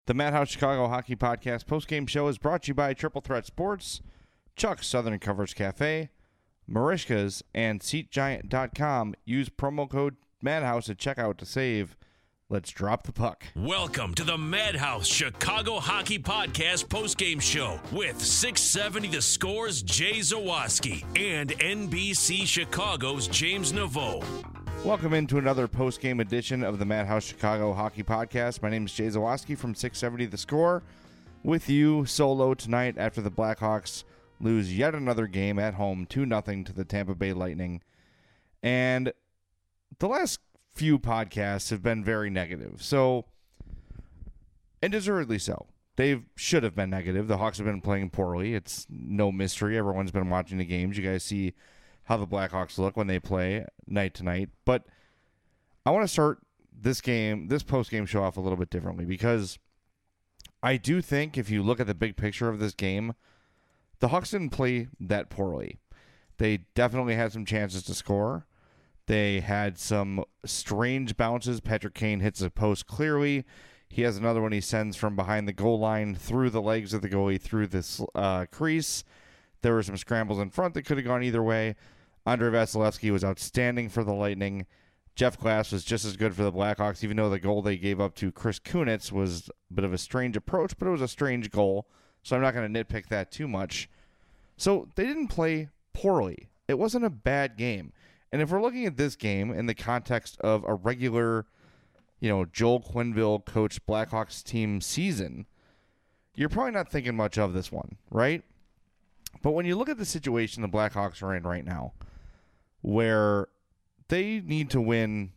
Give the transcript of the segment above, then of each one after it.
The Madhouse Chicago Hockey Podcast postgame show is brought to you by Triple Threat Sports, Chuck's Southern Covers Cafe, Marishka's, and SeatGiant.com. Use promo code Madhouse at checkout to save. Let's drop the puck. Welcome to the Madhouse Chicago Hockey Podcast postgame show with 670 The Score's Jay Zawaski and NBC Chicago's James Naveau. Welcome into another post-game edition of the Madhouse Chicago Hockey Podcast. My name is Jay Zawaski from 670 The Score, with you solo tonight after the Blackhawks lose yet another game at home 2-0 to the Tampa Bay Lightning. And the last few podcasts have been very negative, and deservedly so. They should have been negative. The Hawks have been playing poorly. It's no mystery. Everyone's been watching the games. You guys see how the Blackhawks look when they play night to night. But I want to start this post-game show off a little bit differently, because I do think if you look at the big picture of this game, the Hawks didn't play that poorly. They definitely had some chances to score. They had some strange bounces. Patrick Kane hits a post clearly. He has another one he sends from behind the goal line through the legs of the goalie through this crease. There were some scrambles in front that could have gone either way. Andrei Vasilevsky was outstanding for the Lightning. Jeff Glass was just as good for the Blackhawks, even though the goal they gave up to Chris Kunitz was a bit of a strange approach, but it was a strange goal, so I'm not going to nitpick that too much. So they didn't play poorly. It wasn't a bad game. And if we're looking at this game in the context of a regular, Joel Quenneville coached Blackhawks team season, you're probably not thinking much of this one, right? But when you look at the situation the Blackhawks are in right now, where they need to win,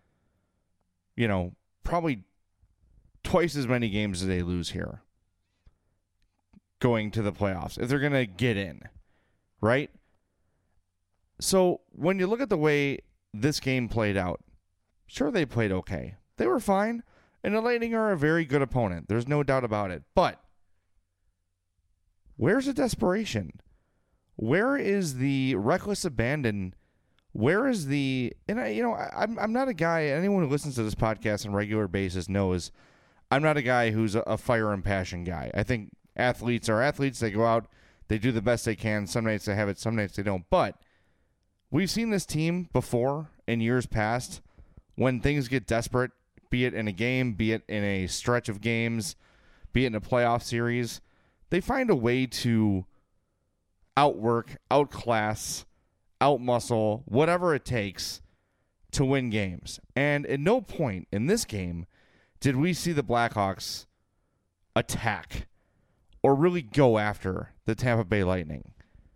probably twice as many games as they lose here going to the playoffs, if they're going to get in, right? So when you look at the way this game played out, sure, they played okay. They were fine, and the Lightning are a very good opponent. There's no doubt about it. But where's the desperation? Where is the reckless abandon? Where is I'm not a guy, anyone who listens to this podcast on a regular basis knows I'm not a guy who's a fire and passion guy. I think athletes are athletes. They go out, they do the best they can. Some nights they have it, some nights they don't. But we've seen this team before in years past when things get desperate, be it in a game, be it in a stretch of games, be it in a playoff series. They find a way to outwork, outclass, outmuscle, whatever it takes to win games. And at no point in this game did we see the Blackhawks attack or really go after the Tampa Bay Lightning.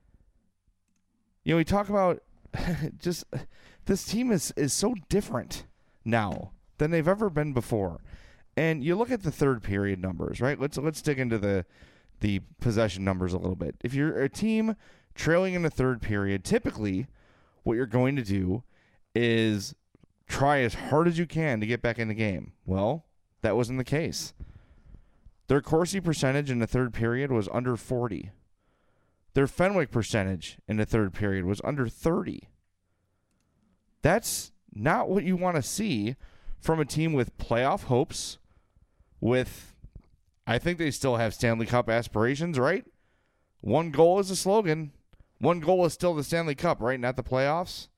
We talk about just this team is so different now than they've ever been before. And you look at the third period numbers, right? Let's dig into the possession numbers a little bit. If you're a team trailing in the third period, typically what you're going to do is try as hard as you can to get back in the game. Well, that wasn't the case. Their Corsi percentage in the third period was under 40. Their Fenwick percentage in the third period was under 30. That's not what you want to see from a team with playoff hopes, I think they still have Stanley Cup aspirations, right? One goal is a slogan. One goal is still the Stanley Cup, right? Not the playoffs.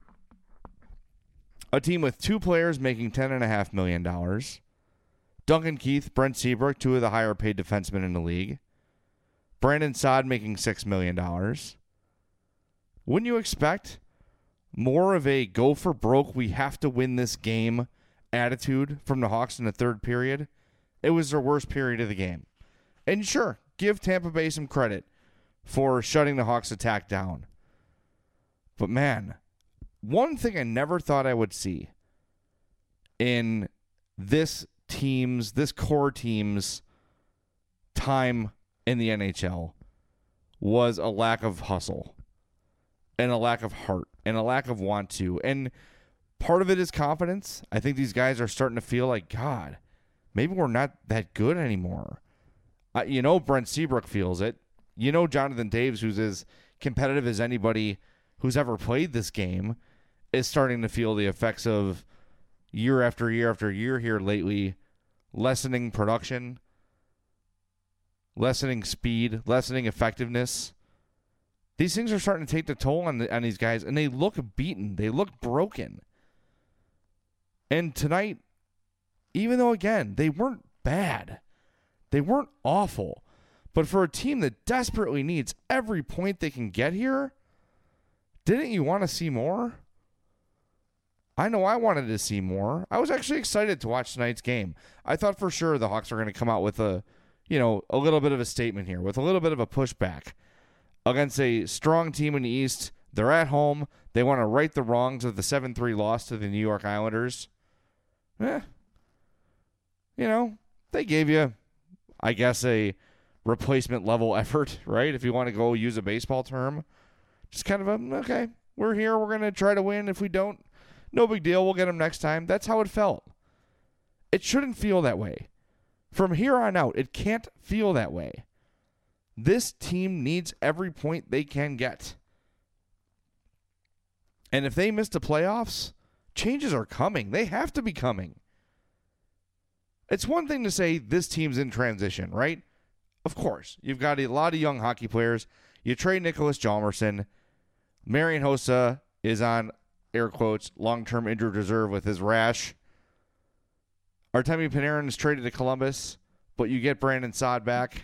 A team with two players making $10.5 million. Duncan Keith, Brent Seabrook, two of the higher paid defensemen in the league. Brandon Saad making $6 million. Wouldn't you expect more of a go for broke, we have to win this game attitude from the Hawks in the third period? It was their worst period of the game. And sure, give Tampa Bay some credit for shutting the Hawks' attack down. But man, one thing I never thought I would see in this core team's time in the NHL was a lack of hustle and a lack of heart and a lack of want to. And part of it is confidence. I think these guys are starting to feel like, God, maybe we're not that good anymore. Brent Seabrook feels it. Jonathan Daves, who's as competitive as anybody who's ever played this game, is starting to feel the effects of year after year after year here lately, lessening production, lessening speed, lessening effectiveness. These things are starting to take the toll on these guys, and they look beaten. They look broken. And tonight, even though, again, they weren't bad, they weren't awful, but for a team that desperately needs every point they can get here, didn't you want to see more? I know I wanted to see more. I was actually excited to watch tonight's game. I thought for sure the Hawks are going to come out with a little bit of a statement here, with a little bit of a pushback against a strong team in the East. They're at home. They want to right the wrongs of the 7-3 loss to the New York Islanders. They gave you, I guess, a replacement level effort, right? If you want to go use a baseball term. Just kind of okay, we're here. We're going to try to win. If we don't, no big deal. We'll get them next time. That's how it felt. It shouldn't feel that way. From here on out, it can't feel that way. This team needs every point they can get. And if they miss the playoffs, changes are coming. They have to be coming. It's one thing to say this team's in transition, right? Of course. You've got a lot of young hockey players. You trade Nicholas Hjalmarsson. Marian Hossa is on, air quotes, long-term injured reserve with his rash. Artemi Panarin is traded to Columbus, but you get Brandon Saad back.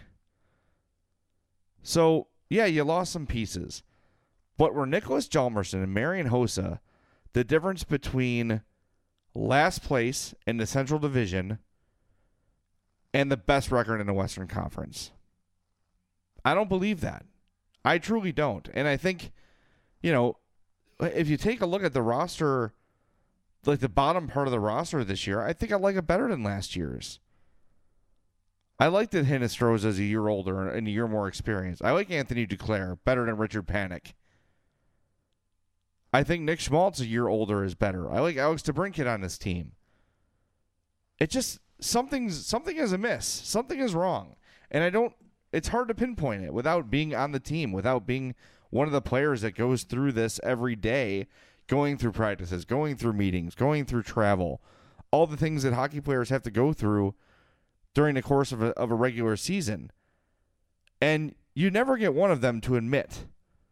So, yeah, you lost some pieces. But were Nicholas Hjalmarsson and Marian Hossa the difference between last place in the Central Division and the best record in the Western Conference? I don't believe that. I truly don't. And I think, if you take a look at the roster, like the bottom part of the roster this year, I think I like it better than last year's. I like that Hinostroza is a year older and a year more experienced. I like Anthony Duclair better than Richard Panik. I think Nick Schmaltz, a year older, is better. I like Alex DeBrincat on this team. It just, something is amiss. Something is wrong. And it's hard to pinpoint it without being on the team, without being one of the players that goes through this every day, going through practices, going through meetings, going through travel, all the things that hockey players have to go through during the course of a regular season. And you never get one of them to admit,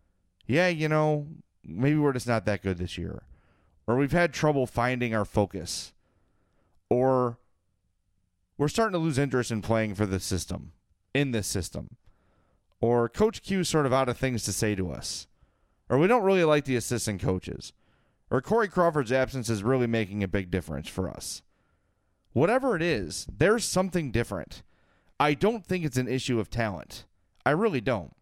maybe we're just not that good this year. Or we've had trouble finding our focus. Or we're starting to lose interest in playing for the system, in this system. Or Coach Q's sort of out of things to say to us. Or we don't really like the assistant coaches. Or Corey Crawford's absence is really making a big difference for us. Whatever it is, there's something different. I don't think it's an issue of talent. I really don't.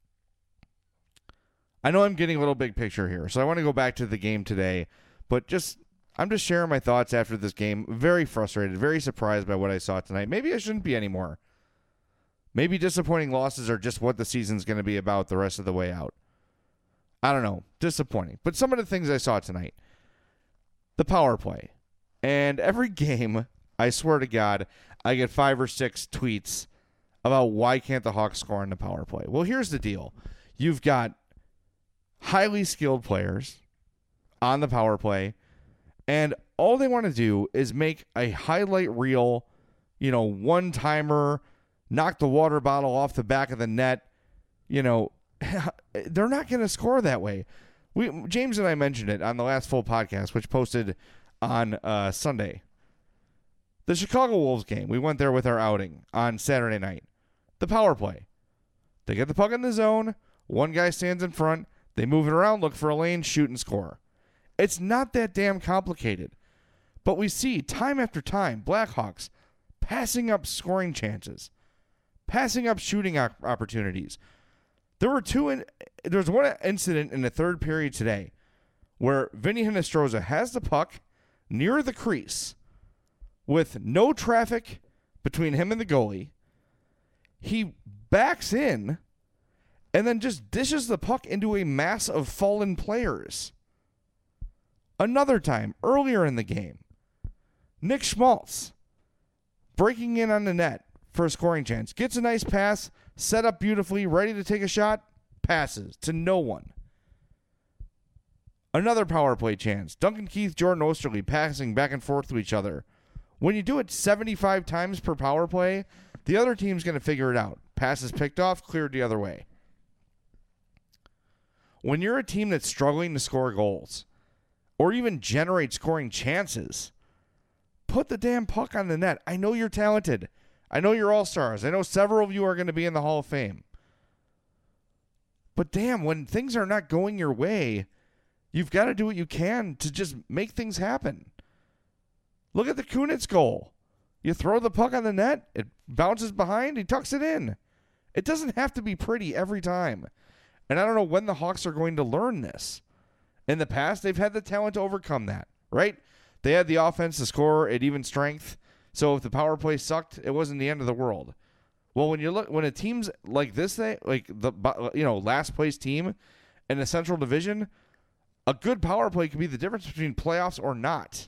I know I'm getting a little big picture here, so I want to go back to the game today, but I'm just sharing my thoughts after this game. Very frustrated, very surprised by what I saw tonight. Maybe I shouldn't be anymore. Maybe disappointing losses are just what the season's going to be about the rest of the way out. I don't know. Disappointing. But some of the things I saw tonight. The power play. And every game, I swear to God, I get 5 or 6 tweets about why can't the Hawks score on the power play. Well, here's the deal. You've got highly skilled players on the power play, and all they want to do is make a highlight reel, one-timer, knock the water bottle off the back of the net. They're not going to score that way. James and I mentioned it on the last full podcast, which posted on Sunday. The Chicago Wolves game, we went there with our outing on Saturday night. The power play. They get the puck in the zone. One guy stands in front. They move it around, look for a lane, shoot, and score. It's not that damn complicated. But we see time after time Blackhawks passing up scoring chances, passing up shooting opportunities. There was one incident in the third period today where Vinny Hinostroza has the puck near the crease with no traffic between him and the goalie. He backs in and then just dishes the puck into a mass of fallen players. Another time, earlier in the game, Nick Schmaltz breaking in on the net for a scoring chance. Gets a nice pass, set up beautifully, ready to take a shot, passes to no one. Another power play chance. Duncan Keith, Jordan Osterley passing back and forth to each other. When you do it 75 times per power play, the other team's going to figure it out. Passes picked off, cleared the other way. When you're a team that's struggling to score goals or even generate scoring chances, put the damn puck on the net. I know you're talented. I know you're all-stars. I know several of you are going to be in the Hall of Fame. But damn, when things are not going your way, you've got to do what you can to just make things happen. Look at the Kunitz goal. You throw the puck on the net, it bounces behind, he tucks it in. It doesn't have to be pretty every time. And I don't know when the Hawks are going to learn this. In the past, they've had the talent to overcome that, right? They had the offense to score at even strength. So if the power play sucked, it wasn't the end of the world. Well, when a team's like this, like the last place team in the Central Division, a good power play could be the difference between playoffs or not.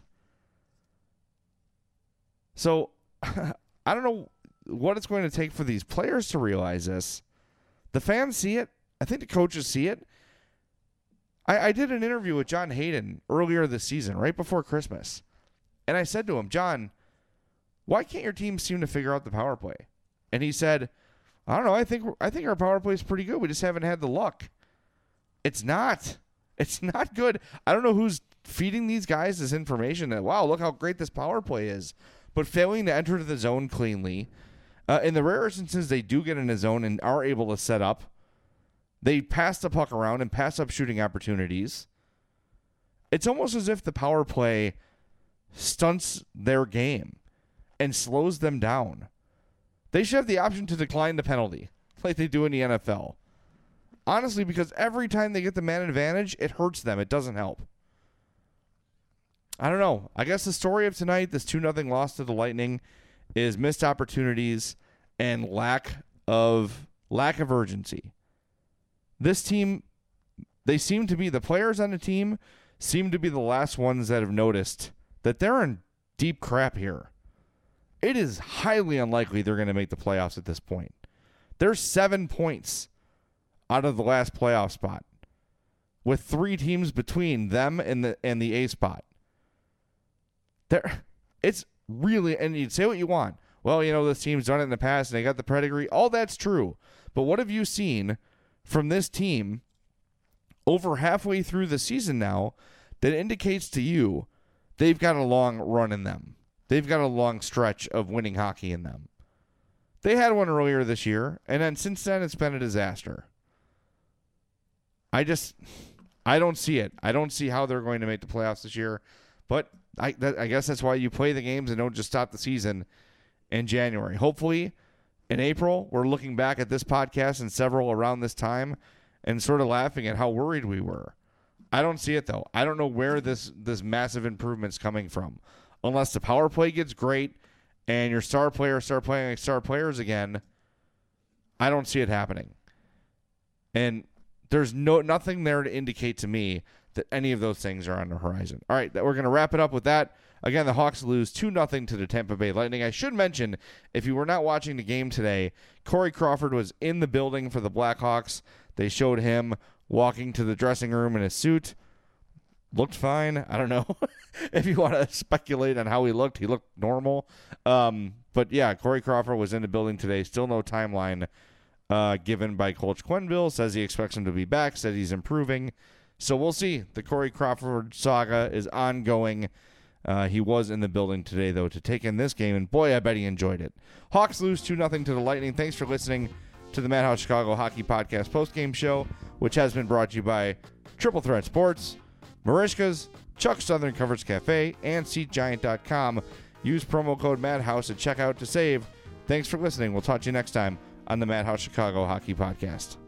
So I don't know what it's going to take for these players to realize this. The fans see it. I think the coaches see it. I did an interview with John Hayden earlier this season, right before Christmas. And I said to him, John, why can't your team seem to figure out the power play? And he said, I don't know. I think our power play is pretty good. We just haven't had the luck. It's not. It's not good. I don't know who's feeding these guys this information that, wow, look how great this power play is. But failing to enter the zone cleanly. In the rare instances they do get in a zone and are able to set up, they pass the puck around and pass up shooting opportunities. It's almost as if the power play stunts their game and slows them down. They should have the option to decline the penalty like they do in the NFL. Honestly, because every time they get the man advantage, it hurts them. It doesn't help. I don't know. I guess the story of tonight, this 2-0 loss to the Lightning, is missed opportunities and lack of urgency. This team, the players on the team seem to be the last ones that have noticed that they're in deep crap here. It is highly unlikely they're going to make the playoffs at this point. There's 7 points out of the last playoff spot, with 3 teams between them and the A spot. It's really, and you'd say what you want. Well, this team's done it in the past and they got the pedigree. All that's true. But what have you seen from this team over halfway through the season now that indicates to you they've got a long run in them? They've got a long stretch of winning hockey in them. They had one earlier this year, and then since then it's been a disaster. I don't see it. I don't see how they're going to make the playoffs this year. But I guess that's why you play the games and don't just stop the season in January. Hopefully, in April, we're looking back at this podcast and several around this time and sort of laughing at how worried we were. I don't see it, though. I don't know where this massive improvement's coming from. Unless the power play gets great and your star players start playing like star players again, I don't see it happening. And there's nothing there to indicate to me that any of those things are on the horizon. All right, we're going to wrap it up with that. Again, the Hawks lose 2-0 to the Tampa Bay Lightning. I should mention, if you were not watching the game today, Corey Crawford was in the building for the Blackhawks. They showed him walking to the dressing room in a suit. Looked fine. I don't know if you want to speculate on how he looked. He looked normal. But yeah, Corey Crawford was in the building today. Still no timeline given by Coach Quenneville. Says he expects him to be back. Said he's improving. So we'll see. The Corey Crawford saga is ongoing. He was in the building today, though, to take in this game. And boy, I bet he enjoyed it. Hawks lose 2-0 to the Lightning. Thanks for listening to the Madhouse Chicago Hockey Podcast postgame show, which has been brought to you by Triple Threat Sports, Marishka's, Chuck's Southern Comforts Cafe, and SeatGiant.com. Use promo code Madhouse at checkout to save. Thanks for listening. We'll talk to you next time on the Madhouse Chicago Hockey Podcast.